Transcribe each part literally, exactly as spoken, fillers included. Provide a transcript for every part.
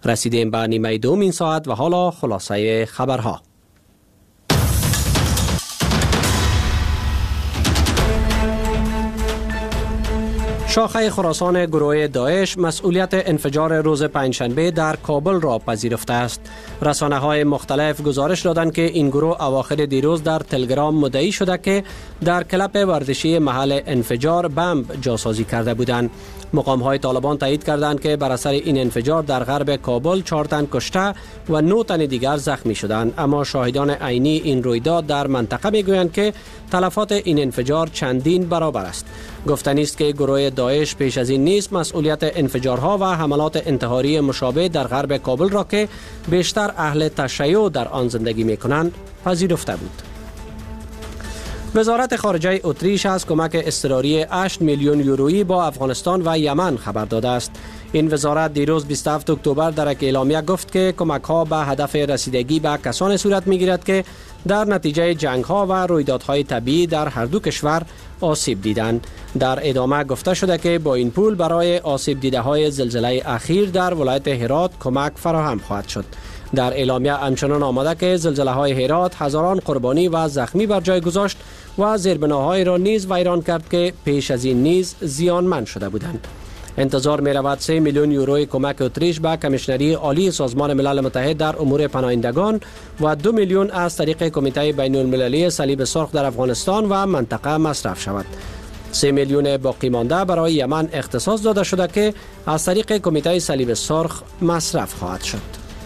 رسیدیم به نیمه دوم این ساعت و حالا خلاصه خبرها. شاخه خراسان گروه داعش مسئولیت انفجار روز پنجشنبه در کابل را پذیرفته است. رسانه‌های مختلف گزارش دادند که این گروه اواخر دیروز در تلگرام مدعی شده که در کلپ ورزشی محل انفجار بمب جاسازی کرده بودند. مقام‌های طالبان تایید کردند که بر اثر این انفجار در غرب کابل چهار تن کشته و نه تن دیگر زخمی شدند، اما شاهدان عینی این رویداد در منطقه میگویند که تلفات این انفجار چندین برابر است. گفتنی است که گروه داعش پیش از این نیز مسئولیت انفجارها و حملات انتحاری مشابه در غرب کابل را که بیشتر اهل تشیع در آن زندگی می‌کنند پذیرفته بود. وزارت خارجه اتریش از کمک اضطراری هشت میلیون یورویی با افغانستان و یمن خبر داده است. این وزارت دیروز بیست و هفتم اکتبر در یک اعلامیه گفت که کمک‌ها به هدف رسیدگی به کسانی صورت می‌گیرد که در نتیجه جنگ‌ها و رویدادهای طبیعی در هر دو کشور آسیب دیدند. در ادامه گفته شده که با این پول برای آسیب دیده‌های زلزله اخیر در ولایت هرات کمک فراهم خواهد شد. در اعلامیه همچنان آمده که زلزله‌های هرات هزاران قربانی و زخمی بر جای گذاشت و زیربناهای را نیز ویران کرد که پیش از این نیز زیانمند شده بودند. انتظار می رود سه میلیون یورو کمک اتریش به کمیشنری عالی سازمان ملل متحد در امور پناهندگان و دو میلیون از طریق کمیته بین المللی صلیب سرخ در افغانستان و منطقه مصرف شود. سه میلیون باقی مانده برای یمن اختصاص داده شده که از طریق کمیته صلیب سرخ مصرف خواهد شد.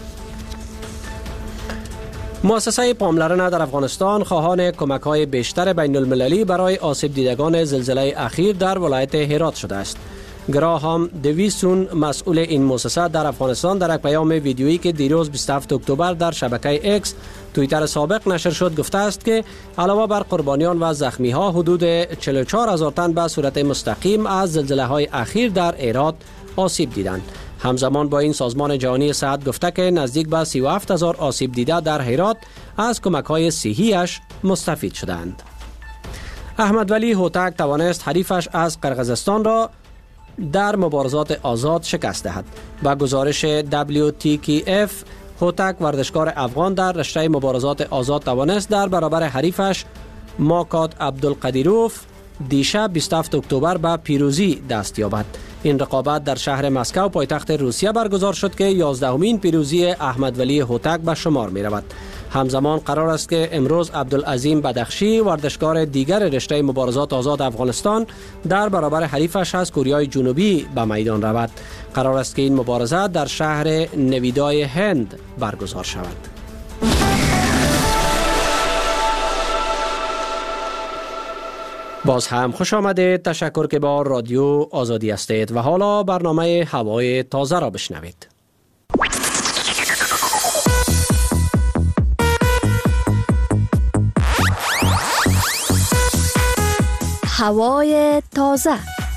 مؤسسه پاملرنه در افغانستان خواهان کمک‌های بیشتر بین المللی برای آسیب دیدگان زلزله اخیر در ولایت هرات شده است. گراهام دویسون مسئول این مؤسسه در افغانستان در یک پیام ویدیویی که دیروز بیست و هفتم اکتبر در شبکه اکس توییتر سابق نشر شد گفته است که علاوه بر قربانیان و زخمی ها حدود چهل و چهار هزار تن به صورت مستقیم از زلزله های اخیر در هرات آسیب دیدند. همزمان با این سازمان جهانی صحت گفته که نزدیک به سی و هفت هزار آسیب دیده در هرات از کمک‌های صحی‌اش مستفید شدند. احمد ولی هوتک توانست حریفش از قرقیزستان را در مبارزات آزاد شکست دهد. با گزارش دبلیو تی کی اف هوتک ورزشکار افغان در رشته مبارزات آزاد توانست در برابر حریفش ماکات عبدالقدیروف دیشب بیست و هفتم اکتبر به پیروزی دست یابد. این رقابت در شهر مسکو پایتخت روسیه برگزار شد که یازدهمین پیروزی احمد ولی هوتک به شمار می رود. همزمان قرار است که امروز عبدالعظیم بدخشی ورزشکار دیگر رشته مبارزات آزاد افغانستان در برابر حریفش از کوریای جنوبی به میدان رود. قرار است که این مبارزه در شهر نویدای هند برگزار شود. باز هم خوش آمدید. تشکر که با رادیو آزادی هستید و حالا برنامه هوای تازه را بشنوید. هوای تازه.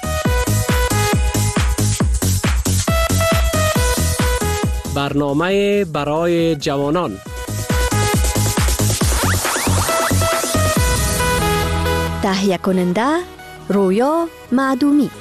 برنامه برای جوانان. تهیه کننده رویا معدومی.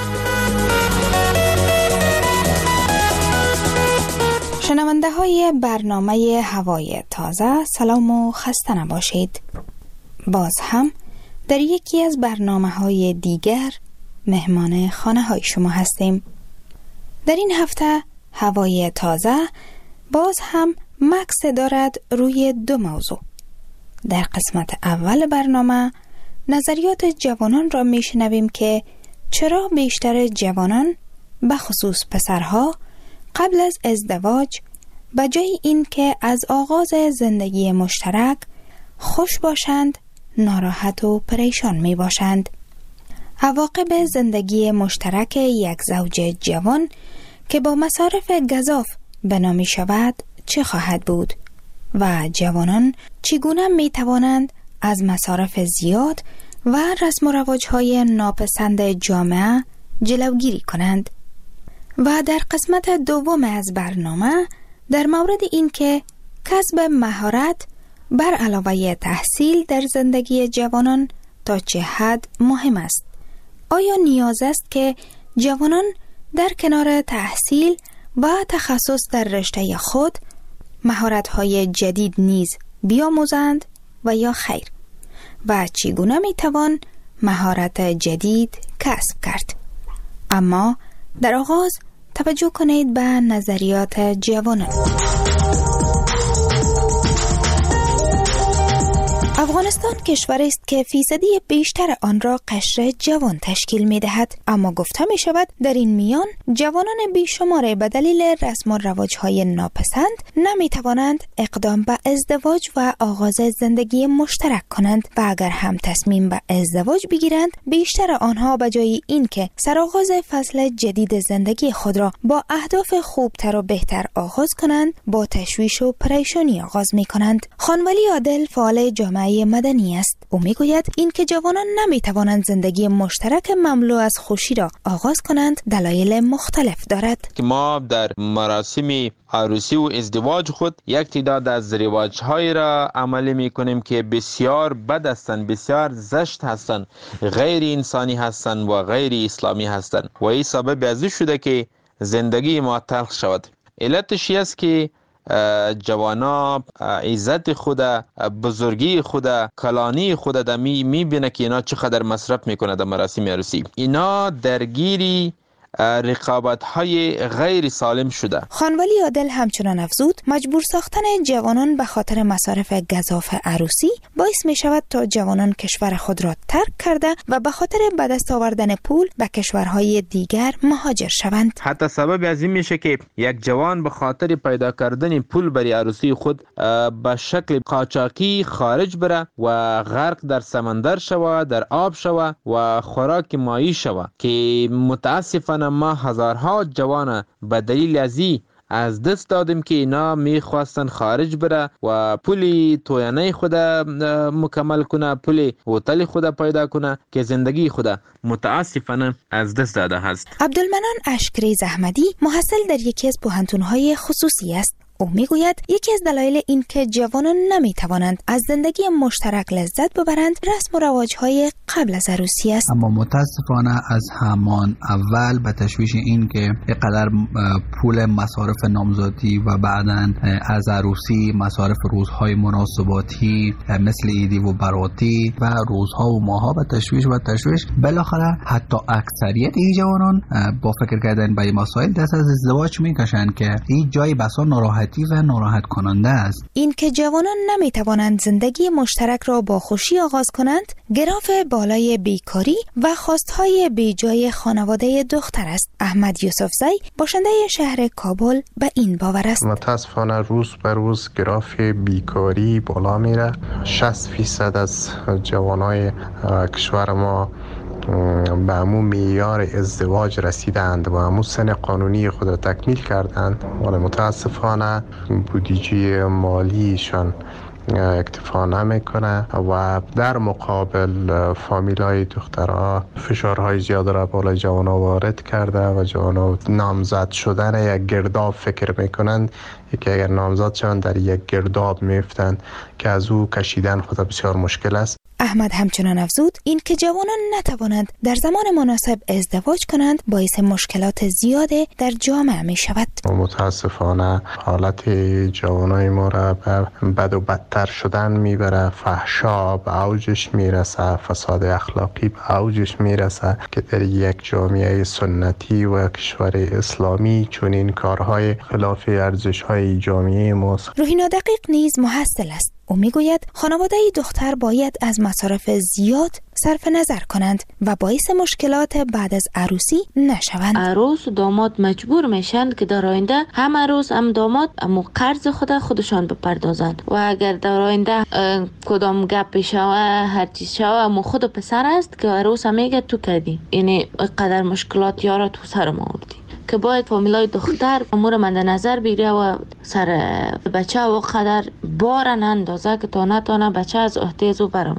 شنونده های برنامه هوای تازه، سلام و خسته نباشید. باز هم در یکی از برنامه های دیگر مهمان خانه های شما هستیم. در این هفته هوای تازه باز هم مکس دارد روی دو موضوع. در قسمت اول برنامه نظریات جوانان را میشنویم که چرا بیشتر جوانان به خصوص پسرها قبل از ازدواج به جای این که از آغاز زندگی مشترک خوش باشند ناراحت و پریشان می باشند. عواقب زندگی مشترک یک زوج جوان که با مصارف گزاف بنا می شود چه خواهد بود و جوانان چگونه می توانند از مصارف زیاد و رسم و رواج‌های ناپسند جامعه جلوگیری کنند. و در قسمت دوم از برنامه در مورد این که کسب مهارت بر علاوه تحصیل در زندگی جوانان تا چه حد مهم است. آیا نیاز است که جوانان در کنار تحصیل و تخصص در رشته خود مهارت‌های جدید نیز بیاموزند و یا خیر و چگونه میتوان مهارت جدید کسب کرد. اما در آغاز توجه کنید به نظریات جوانان. افغانستان کشوری است که فیصدی بیشتر آن را قشر جوان تشکیل می دهد، اما گفته می شود در این میان جوانان بیشمار به دلیل رسم و رواج‌های ناپسند نمی توانند اقدام به ازدواج و آغاز زندگی مشترک کنند و اگر هم تصمیم به ازدواج بگیرند بیشتر آنها به جای اینکه سرآغاز فصل جدید زندگی خود را با اهداف خوبتر و بهتر آغاز کنند با تشویش و پریشانی آغاز می کنند. خانولی عادل فعال جامعه مدنی است. او میگوید این که جوانان نمیتوانند زندگی مشترک مملو از خوشی را آغاز کنند دلایل مختلف دارد. که ما در مراسم عروسی و ازدواج خود یک تعداد از رواج‌های را عملی میکنیم که بسیار بد هستند، بسیار زشت هستند، غیر انسانی هستند و غیر اسلامی هستند و این سبب از این شده که زندگی ما تلخ شود. علتش است که جوانا عزت خود، بزرگی خود، کلانی خود در می میبینه که اینا چقدر مصرف میکنه در مراسم عروسی. اینا درگیری رقابت های غیر سالم شده. خانولی عادل همچنان افزود مجبور ساختن جوانان به خاطر مصارف گزاف عروسی باعث می شود تا جوانان کشور خود را ترک کرده و به خاطر به دست آوردن پول به کشورهای دیگر مهاجر شوند. حتی سبب از این میشه که یک جوان به خاطر پیدا کردن پول برای عروسی خود به شکل قاچاقی خارج بره و غرق در سمندر شوه، در آب شوه و خوراک مایی شوه که متاسفانه ما هزارها جوان به دلیل ازی از دست دادیم که اینا میخواستن خارج بره و پولی توینه خود مکمل کنه، پولی هتل خود پیدا کنه که زندگی خود متاسفانه از دست داده هست. عبدالمنان اشکری زحمدی محصل در یکی از پوهنتون‌های خصوصی است. او میگوید یکی از دلایل این که جوانان نمیتوانند از زندگی مشترک لذت ببرند رسم و رواج‌های قبل از عروسی است. اما متاسفانه از همان اول به تشویش این که اینقدر پول مصارف نامزادی و بعداً از عروسی مصارف روزهای مناسباتی مثل عیدی و براتی و روزها و ماها به تشویش و تشویش بالاخره حتی اکثریت این جوانان با فکر کردن به این مسائل دست از ازدواج میکشند که این جای بسا ناراحت و ناراحت کننده است. این که جوانان نمیتوانند زندگی مشترک را با خوشی آغاز کنند گراف بالای بیکاری و خواستهای بیجای خانواده دختر است. احمد یوسفزی باشنده شهر کابل به این باور است. متاسفانه روز به روز گراف بیکاری بالا میره. شصت فیصد از جوانای کشور ما به همون معیار ازدواج رسیدند و همون سن قانونی خود را تکمیل کردند، ولی متاسفانه بودجه مالیشان اکتفا نمیکنه و در مقابل فامیلای دخترها فشارهای زیاد را بالای جوانا وارد کرده و جوانا نامزد شدن یک گرداب فکر میکنند که اگر نامزد شوند در یک گرداب میفتند که از او کشیدن خود بسیار مشکل است. احمد همچنان افزود این که جوانان نتوانند در زمان مناسب ازدواج کنند باعث مشکلات زیاد در جامعه می شود. متاسفانه حالت جوانای ما را به بد و بدتر شدن میبره. فحشا به اوجش میرسه، فساد اخلاقی به اوجش میرسه که در یک جامعه سنتی و کشور اسلامی چون این کارهای خلاف ارزش‌های جامعه ماست. روحینا دقیق نیز محصل است. او میگوید خانواده دختر باید از مصارف زیاد صرف نظر کنند و باعث مشکلات بعد از عروسی نشوند. عروس و داماد مجبور میشن که در آینده هم عروس هم داماد امو قرض خود خودشان بپردازند و اگر در آینده کدام گپ شوه هر چیز شوه امو خود پسر است که عروس میگه تو کردی، یعنی قدر مشکلات یارا تو سر ما آوردی که باید فامیلای دختر امور مند نظر بگیره و سر بچه و قدر بار نندازه که تا نتانه بچه از عهده زو برآمده.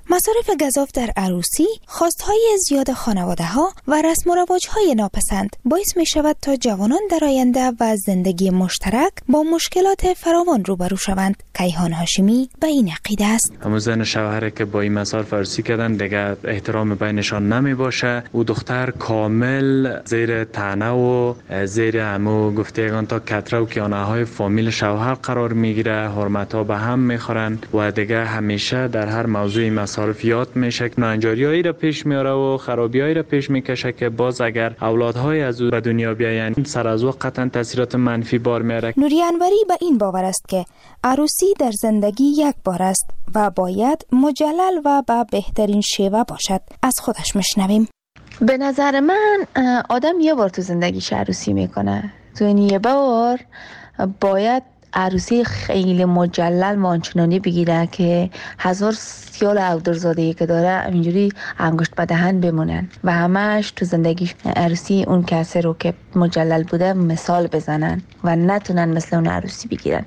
مصارف گزاف در عروسی، خواستهای زیاد خانواده ها و رسم و رواج های ناپسند باعث می شود تا جوانان در آینده و زندگی مشترک با مشکلات فراوان روبرو شوند. کیهان هاشمی به این عقیده است. همون زن شوهر که با این مصارف عروسی کردن دیگه احترام بینشان نمی باشه. او دختر کامل زیر طعنه و زیر همو گفتگان تا کتره و کیانه های فامیل شوهر قرار میگیره. حرمت ها به هم میخورن و دیگه همیشه در هر موضوعی مصارف یاد میشه. ناهنجاریایی را پیش میاره و خرابیایی را پیش میکشه که باز اگر اولادهای از او به دنیا بیاین سر از وقت قطعا تاثیرات منفی بار میاره. نوری انوری به این باور است که عروسی در زندگی یک بار است و باید مجلل و به بهترین شیوه باشد. از خودش میشنویم. به نظر من آدم یه بار تو زندگیش عروسی میکنه. تو این یه بار باید عروسی خیلی مجلل مانچنانی بگیره که هزار سیال اودرزادهی که داره اینجوری انگشت به دهن بمونن و همش تو زندگی عروسی اون کسی رو که مجلل بوده مثال بزنن و نتونن مثل اون عروسی بگیرن.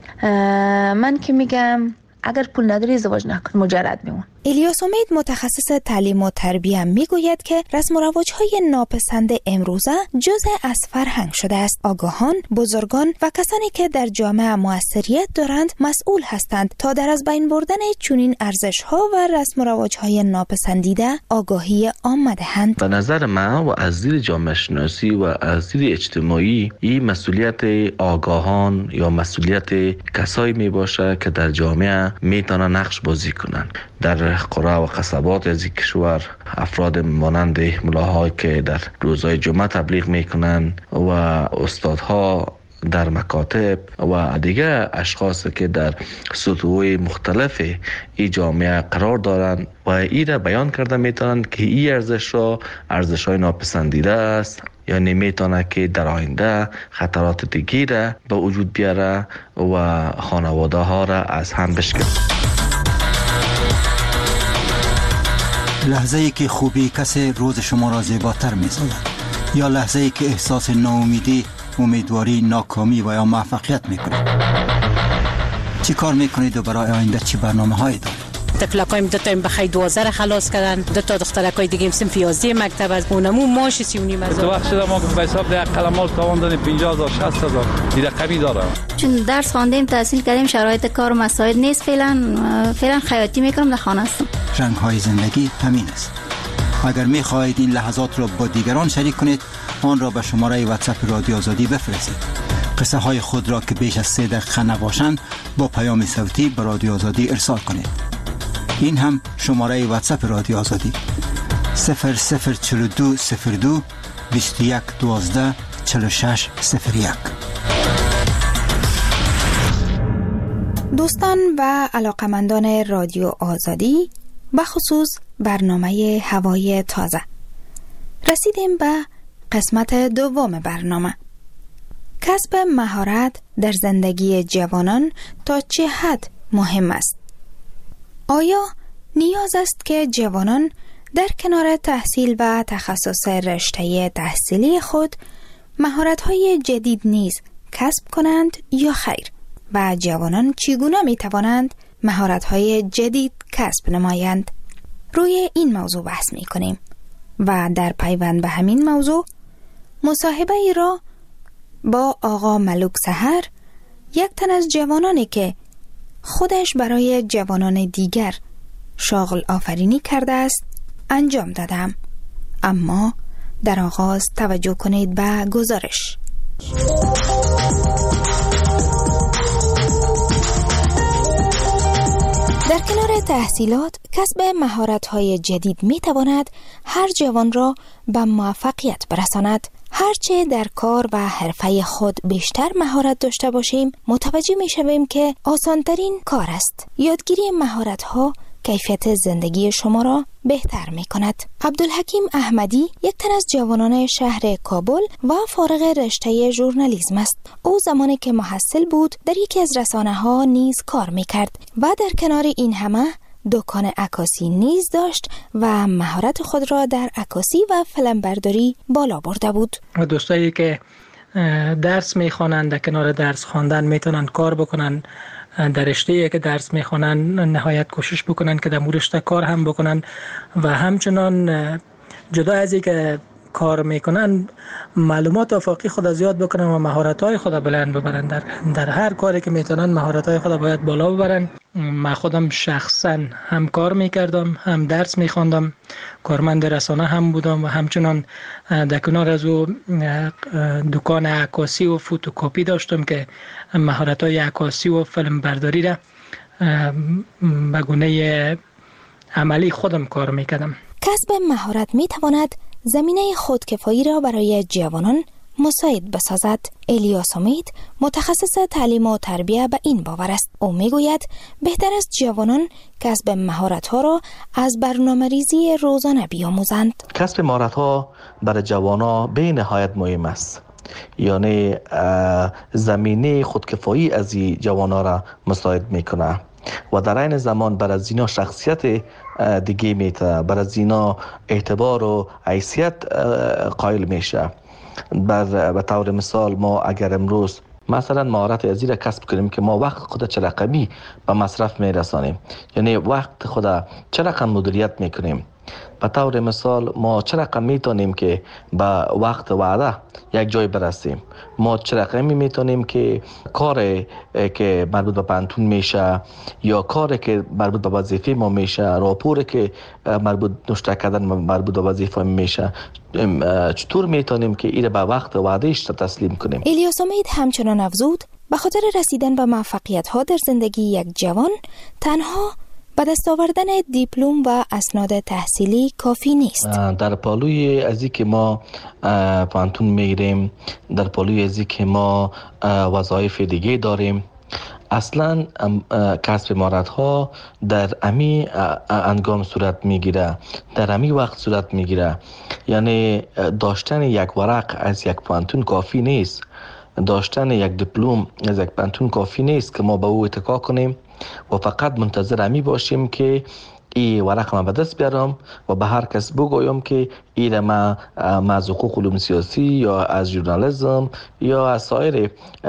من که میگم اگر پول نداری ازدواج نکن، مجرد بمون. الیاس امید متخصص تعلیم و تربیه میگوید که رسم و رواج‌های ناپسند امروزه جزء از فرهنگ شده است. آگاهان، بزرگان و کسانی که در جامعه موثریت دارند مسئول هستند تا در از بین بردن چنین ارزش‌ها و رسم و رواج‌های ناپسندیده آگاهی عامه دهند. به نظر من و از دید جامعه شناسی و از دید اجتماعی این مسئولیت آگاهان یا مسئولیت کسایی می باشه که در جامعه میتونن نقش بازی کنن. در قرى و قصبات از کشور افراد مانند ملاهایی که در روزهای جمعه تبلیغ میکنن و استادها در مکاتب و دیگه اشخاص که در سطوح مختلف این جامعه قرار دارند و این را بیان کرده میتونن که این ارزش را ارزش های ناپسندیده است، یعنی میتونه که در آینده خطرات دیگه را به وجود بیاره و خانواده ها را از هم بشکنه. لحظه ای که خوبی کسی روز شما را زیباتر می‌سازد یا لحظه ای که احساس ناامیدی، امیدواری، ناکامی و یا موفقیت می‌کنید. چی کار می‌کنید و برای آینده چی برنامه‌هایی دارید؟ تکلکایم دو تا بخای دوازده را خلاص کردن، دو تا دخترکای دیگه هم صنف یازده مکتب از اونمو ماش سی و نیم هزار. تو وقت شده ما به حساب ده قلمال تاوان دادیم پنجاه هزار شصت هزار دیگه کمی داره. چون درس خواندیم تحصیل کردیم شرایط کار و مسائل نیست، فعلا فعلا خیاطی میکنم، در خانه هستم. رنگ های زندگی همین است. اگر میخواهید این لحظات را با دیگران شریک کنید آن را به شماره واتساپ رادیو آزادی بفرستید. قصه های خود را که بیش از سه دقیقه نباشند با پیام صوتی به رادیو آزادی ارسال کنید. این هم شماره واتساپ رادیو آزادی صفر صفر چهل و دو صفر دو بیست و یک دوازده چهل و شش صفر یک. دوستان و علاقمندان رادیو آزادی، بخصوص برنامه هوای تازه، رسیدیم به قسمت دوم برنامه. کسب مهارت در زندگی جوانان تا چه حد مهم است؟ آیا نیاز است که جوانان در کنار تحصیل و تخصص رشته تحصیلی خود مهارت‌های جدید نیز کسب کنند یا خیر؟ و جوانان چگونه می توانند مهارت‌های جدید کسب نمایند؟ روی این موضوع بحث می کنیم و در پیوند به همین موضوع مصاحبه ای را با آقا ملوک سحر، یک تن از جوانانی که خودش برای جوانان دیگر شاغل آفرینی کرده است انجام دادم. اما در آغاز توجه کنید به گزارش. در کنار تحصیلات، کسب مهارت‌های جدید می‌تواند هر جوان را به موفقیت برساند. هرچه در کار و حرفه خود بیشتر مهارت داشته باشیم، متوجه می‌شویم که آسان‌ترین کار است. یادگیری مهارت‌ها کیفیت زندگی شما را بهتر می کند. عبدالحکیم احمدی یک تن از جوانان شهر کابل و فارغ رشته ژورنالیسم است. او زمانی که محصل بود در یکی از رسانه ها نیز کار می کرد و در کنار این همه دکان عکاسی نیز داشت و مهارت خود را در عکاسی و فیلمبرداری بالا برده بود. و دوستایی که درس میخوانند، در کنار درس خواندن میتونن کار بکنن، در رشته‌ای که درس میخوانن نهایت کوشش بکنن که در مورد رشته کار هم بکنن و همچنان جدا از اینکه کار میکنن معلومات افاقی خود زیاد بکنن و مهارت‌های خود بلند ببرن. در در هر کاری که میتونن مهارت‌های خود باید بالا ببرن. من خودم شخصا هم کار میکردم، هم درس میخواندم، کارمند رسانه هم بودم و همچنان در کنار از او دکان عکاسی و فتوکپی داشتم که مهارت‌های عکاسی و فیلم برداری را به گونه عملی خودم کار میکردم. کسب مهارت میتواند زمینه خودکفایی را برای جوانان مساعد بسازد. الیاس امید متخصص تعلیم و تربیت به این باور است. او میگوید بهتر است جوانان کسب مهارت‌ها را از برنامه‌ریزی روزانه بیاموزند. کسب مهارت‌ها برای جوانان به نهایت مهم است. یعنی زمینه خودکفایی از این جوانان را مساعد میکنه و در این زمان برای زینا شخصیت دیگه میته، برای زینا اعتبار و حیثیت قائل میشه. بر به طور مثال ما اگر امروز مثلا مهارت ازی را کسب کنیم که ما وقت خود چه رقمی به مصرف میرسانیم، یعنی وقت خود چه رقم مدیریت میکنیم، به طور مثال ما چه رقم میتونیم که به وقت وعده یک جای برسیم، ما چه رقمی میتونیم که کار که مربوط به پانتون میشه یا کاری که مربوط به وظیفه ما میشه، راپوری که مربوط نشته کردن مربوط به وظیفه میشه، چطور میتونیم که این به وقت وعدهش تسلیم کنیم. الیاس امید همچنان افزود به خاطر رسیدن به موفقیت ها در زندگی یک جوان تنها به دست آوردن دیپلم و اسناد تحصیلی کافی نیست. در پالوی ازی که ما پانتون میگیریم، در پالوی ازی که ما وظایف دیگه داریم، اصلا کسب مهارت ها در امی انگام صورت میگیره، در امی وقت صورت میگیره. یعنی داشتن یک ورق از یک پانتون کافی نیست، داشتن یک دیپلم از یک پانتون کافی نیست که ما به او اتکا کنیم و فقط منتظر امی باشیم که این ورق ما به دست بیارم و به هر کس بگویم که این ما از حقوق علوم سیاسی یا از ژورنالیسم یا از سایر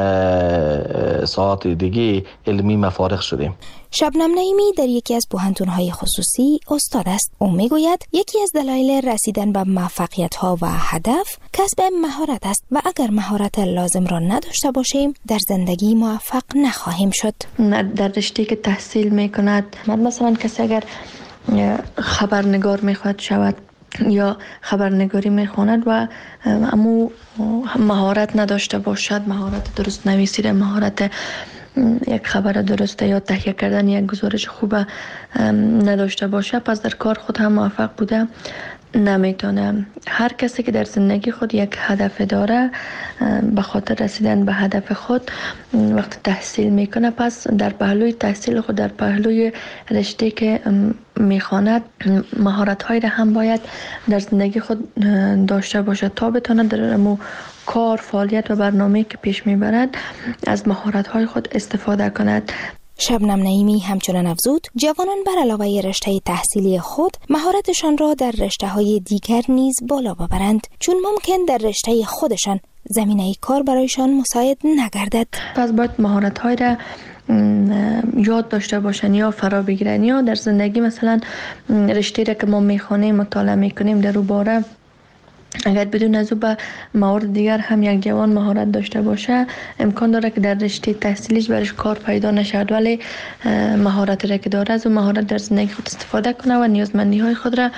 ساعات دیگه علمی مفارغ شدیم. شبنم نعیمی در یکی از پوهنتون‌های خصوصی استاد است. او میگوید یکی از دلایل رسیدن به موفقیت‌ها و هدف کسب مهارت است و اگر مهارت لازم را نداشته باشیم در زندگی موفق نخواهیم شد. در رشته که تحصیل میکند، مثلا کسی اگر خبرنگار میخواد شود یا خبرنگاری میخواند و اما مهارت نداشته باشد، مهارت درست نویسی، مهارت یک خبر درسته یا تهیه کردن یک گزارش خوبه نداشته باشه، پس در کار خود هم موفق بوده نمیتونه. هر کسی که در زندگی خود یک هدف داره، به خاطر رسیدن به هدف خود وقت تحصیل میکنه، پس در پهلوی تحصیل خود، در پهلوی رشته که میخواند، مهارت هایی را هم باید در زندگی خود داشته باشه تا بتونه در مو کار، فعالیت و برنامه‌ای که پیش میبرد از مهارت های خود استفاده کند. شبنم نعیمی همچنان افزود جوانان بر علاوه رشته تحصیلی خود مهارتشان را در رشته‌های دیگر نیز بالا ببرند، چون ممکن در رشته خودشان زمینه کار برایشان مساعد نگردد. پس باید مهارت‌های را یاد داشته باشن یا فرا بگیرن، یا در زندگی مثلا رشته را که ما میخوانیم مطالعه میکنیم در او باره اگر بدون از او به موارد دیگر هم یک جوان مهارت داشته باشه، امکان داره که در رشته تحصیلیش برش کار پیدا نشد، ولی مهارت را که داره از او مهارت در زندگی خود استفاده کنه و نیازمندی های خود را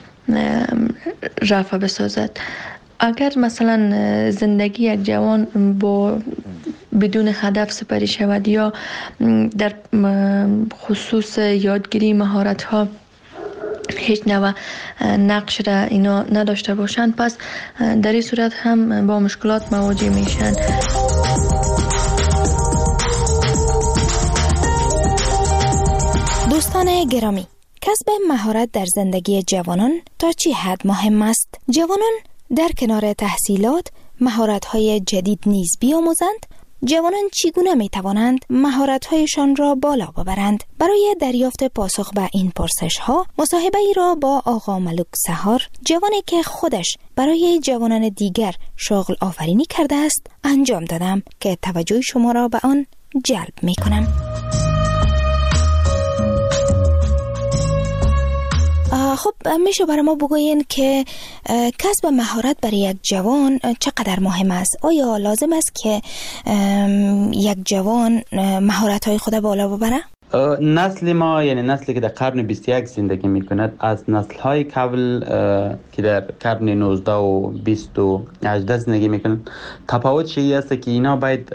رفع بسازد. اگر مثلا زندگی یک جوان با بدون هدف سپری شود یا در خصوص یادگیری مهارت ها هیچ نوع نقش را اینا نداشته باشند، پس در این صورت هم با مشکلات مواجه میشن. دوستان گرامی، کسب مهارت در زندگی جوانان تا چه حد مهم است؟ جوانان در کنار تحصیلات مهارت‌های جدید نیز بیاموزند جوانان چگونه می توانند مهارت‌هایشان را بالا ببرند؟ برای دریافت پاسخ به این پرسش‌ها مصاحبه ای را با آقا ملک سحار، جوانی که خودش برای جوانان دیگر شغل آفرینی کرده است، انجام دادم که توجه شما را به آن جلب می کنم. خب میشه برای ما بگوین که کسب مهارت برای یک جوان چقدر مهم است؟ آیا لازم است که یک جوان مهارت‌های خود بالا ببره؟ نسل ما، یعنی نسلی که در قرن بیست و یک زندگی میکند، از نسل‌های قبل که در قرن نوزده و بیست و هجده زندگی میکنند تفاوت این است که اینا باید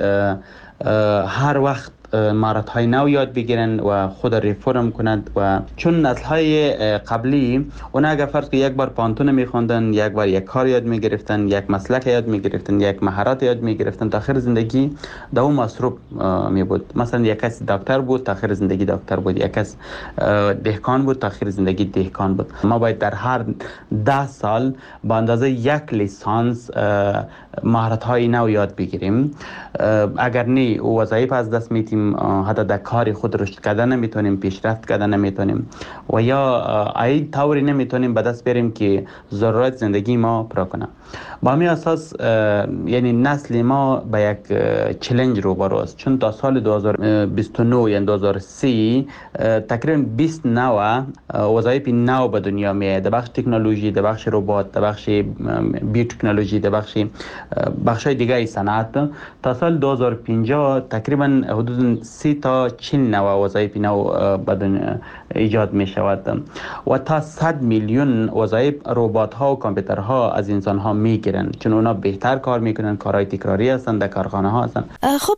هر وقت مهارت‌های نو یاد بگیرن و خود ریفرم کنند. و چون نسل‌های قبلی اونا اگر فرض که یک بار پانتون می‌خوندن، یک بار یک کار یاد می‌گرفتن، یک مسلک یاد می‌گرفتن، یک مهارت یاد می‌گرفتن، تا آخر زندگی در اون مصروف می‌بود. مثلا یک کس دکتر بود، تا آخر زندگی دکتر بود. یک کس دهقان بود، تا آخر زندگی دهقان بود. ما باید در هر ده سال با اندازه یک لیسانس مهارت‌های نو یاد بگیریم. اگر نه وظایف از دست می‌دیم، حتی در کار خود رشد کردن نمیتونیم، پیشرفت کردن نمیتونیم و یا ای طوری نمیتونیم به دست بیاریم که ضرورت زندگی ما پورا کنه. با همین اساس یعنی نسل ما به یک چالش روبرو است، چون تا سال دو هزار و بیست و نه یعنی دو هزار و سی تقریبا بیست نو وظایف نو به دنیا میاد، در بخش تکنولوژی، در بخش ربات، در بخش بیوتکنولوژی، در بخش بخش‌های دیگه صنعت. تا سال دو هزار و پنجاه تقریبا حدود سی تا چهل نو وظایف نو به دنیا ایجاد می شود و تا صد میلیون وظایف ربات ها و کامپیوترها از انسان ها می گیرن، چون اونا بهتر کار میکنن، کارهای تکراری هستن، در کارخانه ها هستن. خب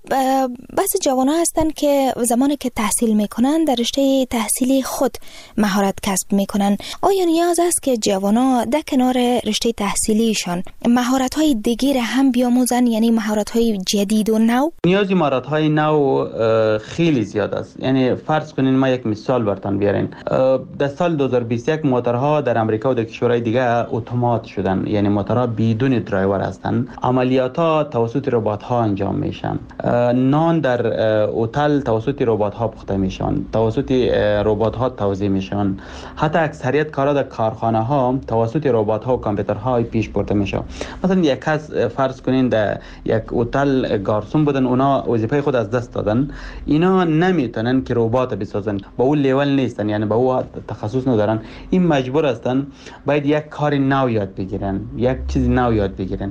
بس جوان ها هستن که زمانی که تحصیل میکنن در رشته تحصیلی خود مهارت کسب میکنن. آیا نیاز است که جوان ها در کنار رشته تحصیلیشان مهارت های دیگر هم بیاموزن، یعنی مهارت های جدید و نو؟ نیازی مهارت های نو خیلی زیاد است. یعنی فرض کنین ما یک مثال براتون بیارین. در سال دو هزار و بیست و یک موتورها در امریکا و در کشورهای دیگه اتومات شدن، یعنی موتورها بدون درایور هستند. عملیات‌ها توسط ربات‌ها انجام میشن. نان در هتل توسط ربات‌ها پخته میشن، توسط ربات‌ها توزیع میشن. حتی اکثریت کارها در کارخانه‌ها توسط ربات‌ها و کامپیوترها پیش برده میشه. مثلا یک کس فرض کنین در یک هتل گارسون بودن، اونا وظیفه خود از دست دادن، اینا نمیتونن که ربات بسازن، با اون لیول نیستن، یعنی با اون تخصص ندارن. این مجبور هستن باید یک کار نو یاد بگیرن، یک چیز نو یاد بگیرن،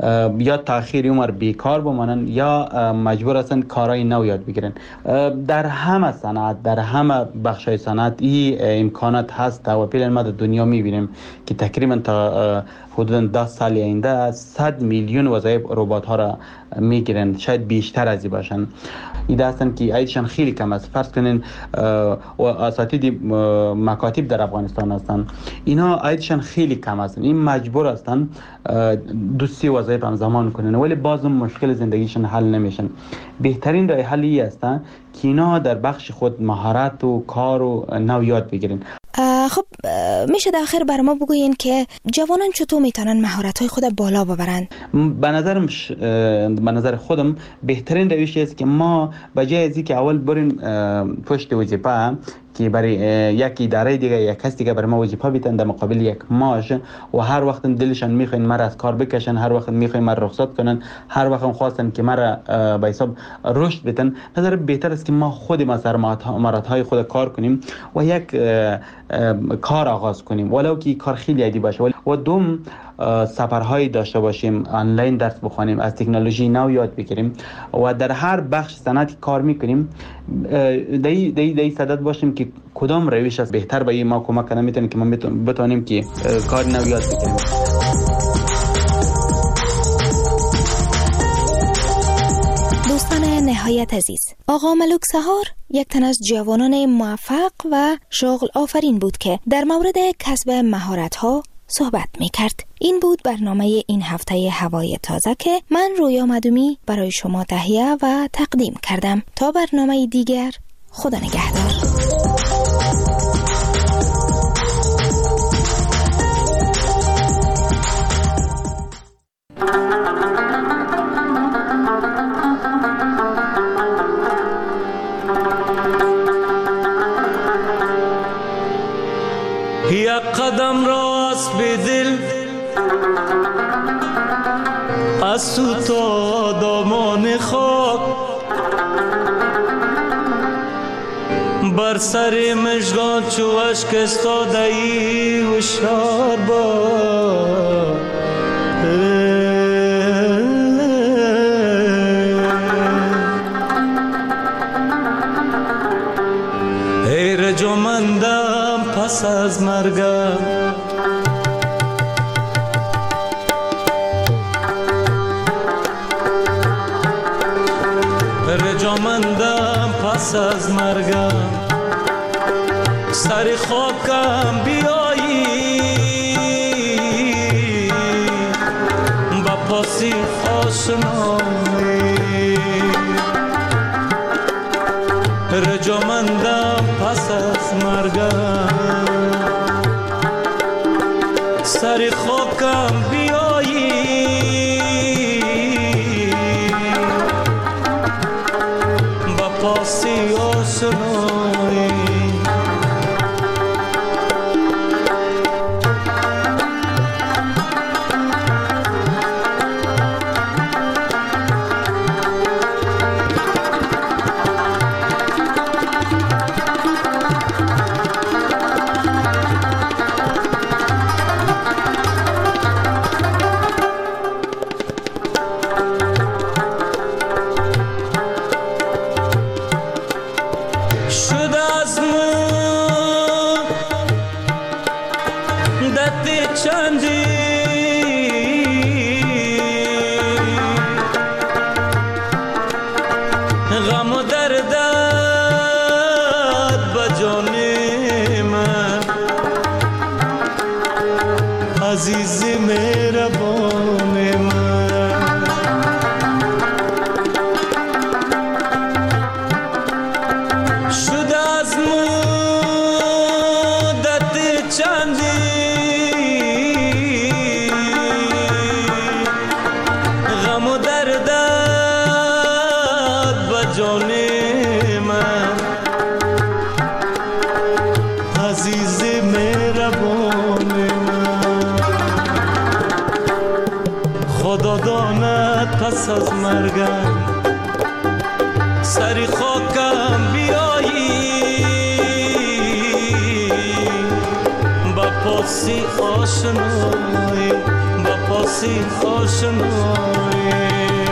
یا تاخیر عمر بیکار بمانن یا مجبور هستن کارهای نو یاد بگیرن. در همه صنعت، در همه بخش‌های صنعت این امکانات هست و فعلا ما در دنیا می‌بینیم که تقریبا تا حدود ده سال آینده صد میلیون وظایف ربات ها را میگیرن، شاید بیشتر از این باشن. این هستن که عددشان خیلی کم است. فرض کنین اساتید مکاتب در افغانستان هستن، اینا عددشان خیلی کم هستن، این مجبور هستن دو سی وظایف همزمان کنن، ولی باز مشکل زندگیشون حل نمیشن. بهترین راه حل این است که اینا در بخش خود مهارت و کار و نو یاد بگیرن. خب میشه در آخر برای ما بگوین که جوانان چطور میتونن مهارت‌های خود بالا ببرن؟ به نظرم ش... به نظر خودم بهترین روش است که ما بجای از اینکه اول بریم پشت وظیفه که برای یک اداره دیگه یک کس دیگه برای ما وظیفه بیتن در مقابل یک معاش و هر وقت دلشان میخواین مرا از کار بکشن، هر وقت میخواین مرا رخصت کنن، هر وقت خواستن که مرا به حساب رشد بدن، نظر بهتر است که ما خود ما سر مهارت‌های خود کار کنیم و یک کار آغاز کنیم، ولو که کار خیلی عادی باشه، و دوم سفرهایی داشته باشیم، آنلاین درس بخوانیم، از تکنولوژی نو یاد بگیریم و در هر بخش صنعتی کار میکنیم دای دای دای صدد باشیم که کدام روش است بهتر به ما کمک کنه میتونه که ما بتونیم که کار نو یاد بگیریم. دوستان نهایت عزیز، آقا ملک سحار یک تن از جوانان موفق و شغل آفرین بود که در مورد کسب مهارت‌ها صحبت می کرد. این بود برنامه این هفته هوای تازه که من رویا مدومی برای شما تهیه و تقدیم کردم. تا برنامه دیگر، خدا نگهدار. به دل از تو تا دامان خاک بر سر مژگان چو اشک استاده ای هوشیار باش. ای رجامندم پس از مرگم رجامندم پس از مرگم سر خاکم بیایی با پاسی آشنایی رجامندم پس از مرگم سر خاکم بیایی با پاسی آشنایی عزیز مهربان من شد از مدت چندی غم و دردت به جان من عزیز مهربان خدا داند پس از مرگم سری خاکم بیایی با پاسی آشنایی با پاسی آشنایی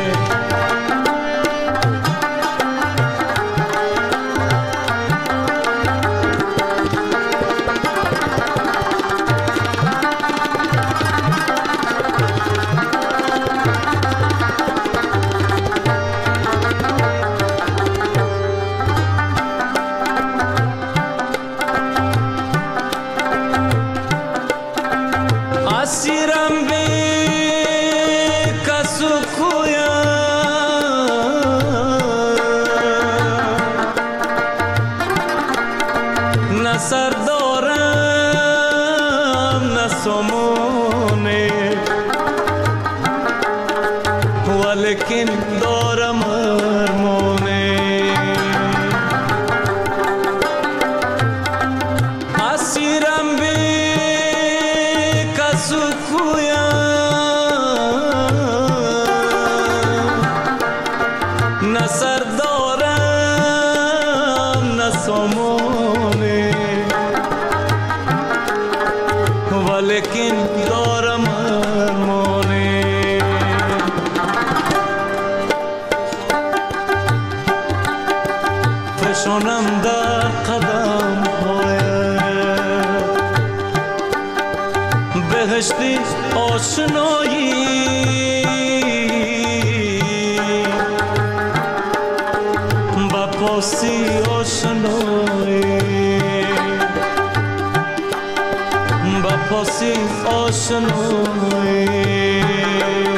اسیرم به کس و کویم نه سر دارم نه سامانه ولیکن دارم ارمانه اسیرم به کس و کویم نه سر دارم نه سامانه ولیکن دارم ارمانه فشانم در قدم بهشتی آشنایی با پاسی آشنایی با پاسی آشنایی